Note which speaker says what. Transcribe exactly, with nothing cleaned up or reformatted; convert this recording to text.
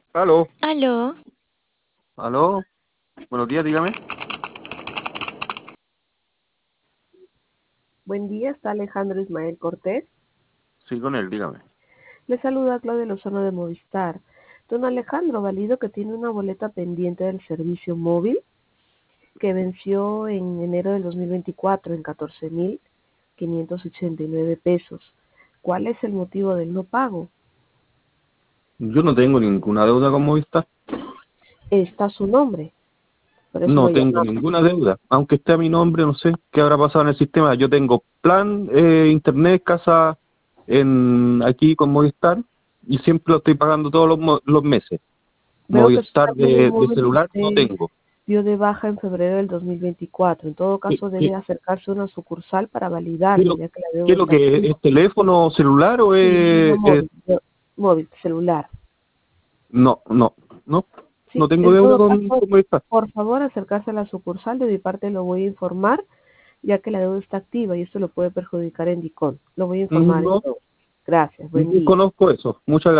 Speaker 1: Aló,
Speaker 2: Aló,
Speaker 1: aló, buenos días, dígame.
Speaker 3: Buen día, está Alejandro Ismael Cortés.
Speaker 1: Sí, con él, dígame.
Speaker 3: Le saluda Claudia Lozano de Movistar. Don Alejandro, valido que tiene una boleta pendiente del servicio móvil que venció en enero del dos mil veinticuatro en catorce mil quinientos ochenta y nueve pesos. ¿Cuál es el motivo del no pago?
Speaker 1: Yo no tengo ninguna deuda con Movistar.
Speaker 3: Está su nombre, por eso lo
Speaker 1: No tengo
Speaker 3: llamamos.
Speaker 1: ninguna deuda. Aunque esté a mi nombre, no sé qué habrá pasado en el sistema. Yo tengo plan, eh, internet, casa en aquí con Movistar y siempre lo estoy pagando todos los, mo- los meses.
Speaker 3: Veo que
Speaker 1: Movistar
Speaker 3: también el
Speaker 1: de, de
Speaker 3: móvil
Speaker 1: celular no
Speaker 3: usted
Speaker 1: tengo.
Speaker 3: dio de baja en febrero del dos mil veinticuatro. En todo
Speaker 1: ¿Qué,
Speaker 3: caso,
Speaker 1: qué,
Speaker 3: debe acercarse a una sucursal para
Speaker 1: qué es
Speaker 3: validarlo,
Speaker 1: lo,
Speaker 3: ya que la
Speaker 1: qué
Speaker 3: deuda
Speaker 1: es lo
Speaker 3: está
Speaker 1: que
Speaker 3: activa.
Speaker 1: es teléfono celular o
Speaker 3: Sí, línea
Speaker 1: es, es-
Speaker 3: móvil, yo- móvil, celular.
Speaker 1: no, no, no,
Speaker 3: Sí,
Speaker 1: no tengo
Speaker 3: en
Speaker 1: deuda
Speaker 3: todo
Speaker 1: con,
Speaker 3: caso,
Speaker 1: con Movistar.
Speaker 3: por favor, acercarse a la sucursal. De mi parte lo voy a informar, ya que la deuda está activa y esto lo puede perjudicar en DICOM. Lo voy a informar
Speaker 1: No,
Speaker 3: entonces. Gracias, buen
Speaker 1: no
Speaker 3: día.
Speaker 1: conozco eso. Muchas gracias.